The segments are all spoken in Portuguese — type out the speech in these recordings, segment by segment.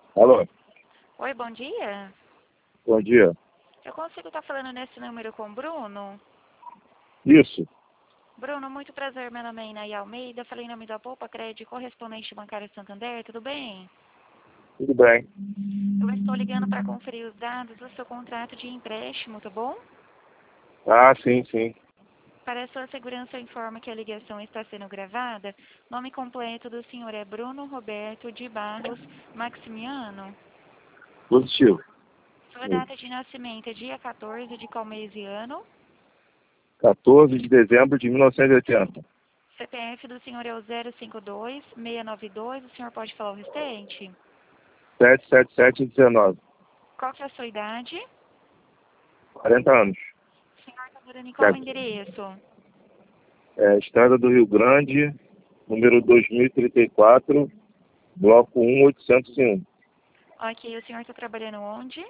Alô, Oi, bom dia. bom dia. Eu consigo estar falando nesse número com o Bruno? Isso, Bruno, muito prazer. Meu nome é Inaí Almeida. Falei em nome da Poupa Crédito, correspondente bancário Santander. Tudo bem? tudo bem. Eu estou ligando para conferir os dados do seu contrato de empréstimo, tá bom? Ah, sim, sim. Para a sua segurança, eu informo que a ligação está sendo gravada. Nome completo do senhor é Bruno Roberto de Barros Maximiano. Positivo. Sua data de nascimento é dia 14 de qual mês e ano? 14 de dezembro de 1980. CPF do senhor é o 052-692. O senhor pode falar o restante? 77719. Qual que é a sua idade? 40 anos. O senhor está morando em qual Certo. endereço? Estrada do Rio Grande, número 2034, bloco 1, 801. Ok, o senhor está trabalhando onde?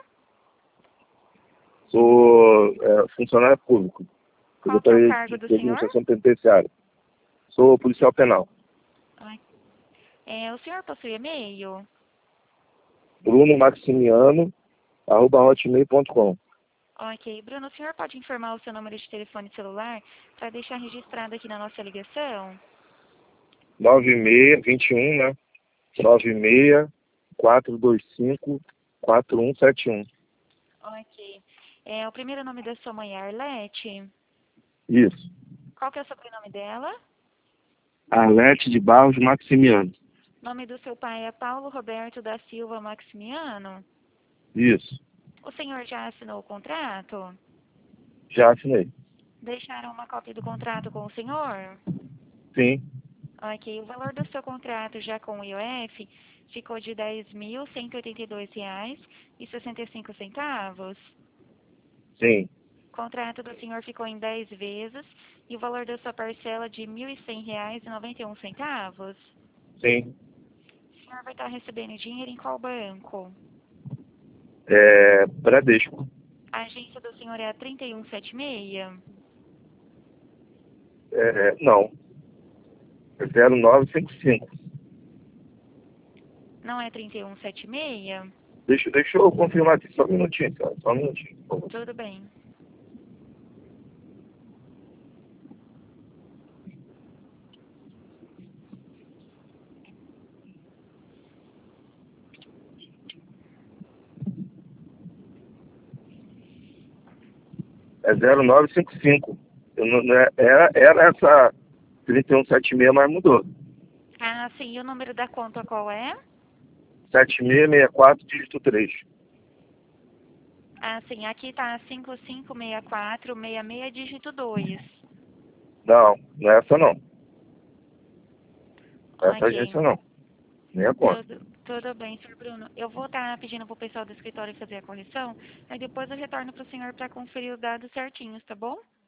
Sou funcionário público. Qual que é o Secretaria cargo de do senhor? Administração Penitenciária. Sou policial penal. Ai, o senhor possui e-mail? Bruno Maximiano, @hotmail.com. Ok, Bruno, o senhor pode informar o seu número de telefone celular para deixar registrado aqui na nossa ligação? 9621, né? 96-425-4171. Ok. O primeiro nome da sua mãe é Arlete? Isso. Qual que é o sobrenome dela? Arlete de Barros Maximiano. Nome do seu pai é Paulo Roberto da Silva Maximiano? Isso. O senhor já assinou o contrato? Já assinei. Deixaram uma cópia do contrato com o senhor? Sim. Ok, o valor do seu contrato já com o IOF ficou de R$ 10.182,65. Sim. O contrato do senhor ficou em 10 vezes e o valor da sua parcela de R$ 1.100,91. Sim. O senhor vai estar recebendo dinheiro em qual banco? Bradesco. A agência do senhor é a 3176? Não. É 0955. Não é 3176? Deixa eu confirmar aqui. Só um minutinho, cara. Só um minutinho, por favor. Tudo bem. É 0955. Era essa 3176, mas mudou. Ah, sim, e o número da conta qual é? 7664, dígito 3. Ah, sim, aqui tá 556466 dígito 2. Não, não é essa não. Essa Ok, agência não. Nem a conta. tudo bem, senhor Bruno. Eu vou estar pedindo pro pessoal do escritório fazer a correção, aí depois eu retorno pro senhor para conferir os dados certinhos, tá bom?